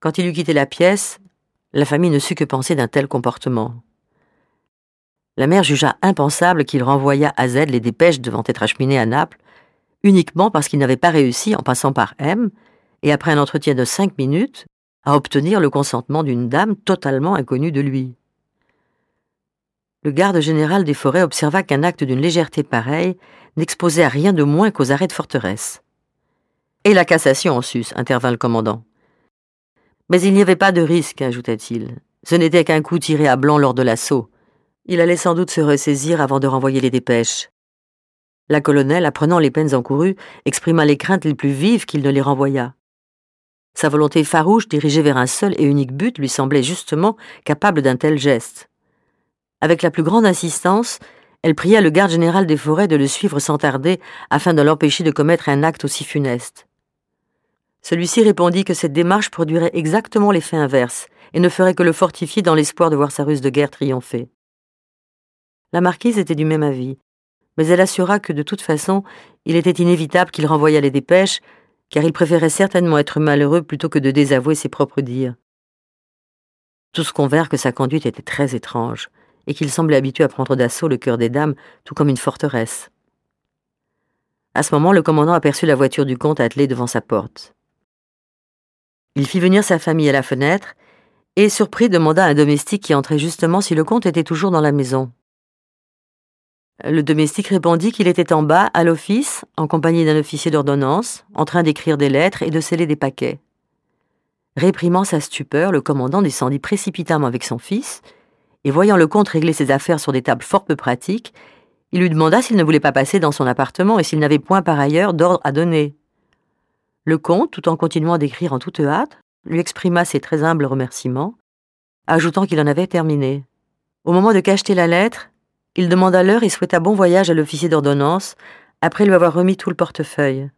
Quand il eut quitté la pièce, la famille ne sut que penser d'un tel comportement. La mère jugea impensable qu'il renvoyât à Z les dépêches devant être acheminées à Naples, uniquement parce qu'il n'avait pas réussi, en passant par M, et après un entretien de 5 minutes, à obtenir le consentement d'une dame totalement inconnue de lui. Le garde général des forêts observa qu'un acte d'une légèreté pareille n'exposait à rien de moins qu'aux arrêts de forteresse. « Et la cassation en sus », intervint le commandant. « Mais il n'y avait pas de risque, ajouta-t-il. Ce n'était qu'un coup tiré à blanc lors de l'assaut. Il allait sans doute se ressaisir avant de renvoyer les dépêches. » La colonelle, apprenant les peines encourues, exprima les craintes les plus vives qu'il ne les renvoya. Sa volonté farouche, dirigée vers un seul et unique but, lui semblait justement capable d'un tel geste. Avec la plus grande insistance, elle pria le garde général des forêts de le suivre sans tarder afin de l'empêcher de commettre un acte aussi funeste. Celui-ci répondit que cette démarche produirait exactement l'effet inverse et ne ferait que le fortifier dans l'espoir de voir sa ruse de guerre triompher. La marquise était du même avis, mais elle assura que de toute façon, il était inévitable qu'il renvoyât les dépêches, car il préférait certainement être malheureux plutôt que de désavouer ses propres dires. Tous convinrent que sa conduite était très étrange, et qu'il semblait habitué à prendre d'assaut le cœur des dames, tout comme une forteresse. À ce moment, le commandant aperçut la voiture du comte attelée devant sa porte. Il fit venir sa famille à la fenêtre, et, surpris, demanda à un domestique qui entrait justement si le comte était toujours dans la maison. Le domestique répondit qu'il était en bas, à l'office, en compagnie d'un officier d'ordonnance, en train d'écrire des lettres et de sceller des paquets. Réprimant sa stupeur, le commandant descendit précipitamment avec son fils, et voyant le comte régler ses affaires sur des tables fort peu pratiques, il lui demanda s'il ne voulait pas passer dans son appartement et s'il n'avait point par ailleurs d'ordre à donner. Le comte, tout en continuant d'écrire en toute hâte, lui exprima ses très humbles remerciements, ajoutant qu'il en avait terminé. Au moment de cacheter la lettre, il demanda l'heure et souhaita bon voyage à l'officier d'ordonnance, après lui avoir remis tout le portefeuille.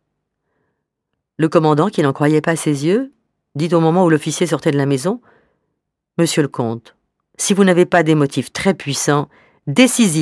Le commandant, qui n'en croyait pas ses yeux, dit au moment où l'officier sortait de la maison, « Monsieur le comte, si vous n'avez pas des motifs très puissants, décisifs, »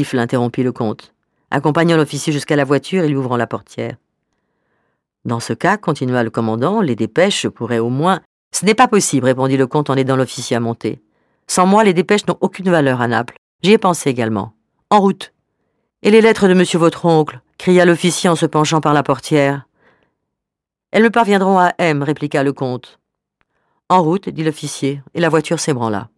l'interrompit le comte, accompagnant l'officier jusqu'à la voiture et lui ouvrant la portière. « Dans ce cas, continua le commandant, les dépêches pourraient au moins... »« Ce n'est pas possible, » répondit le comte en aidant l'officier à monter. « Sans moi, les dépêches n'ont aucune valeur à Naples. J'y ai pensé également. En route. »« Et les lettres de monsieur votre oncle ?» cria l'officier en se penchant par la portière. « Elles me parviendront à M, répliqua le comte. « En route, » dit l'officier, et la voiture s'ébranla.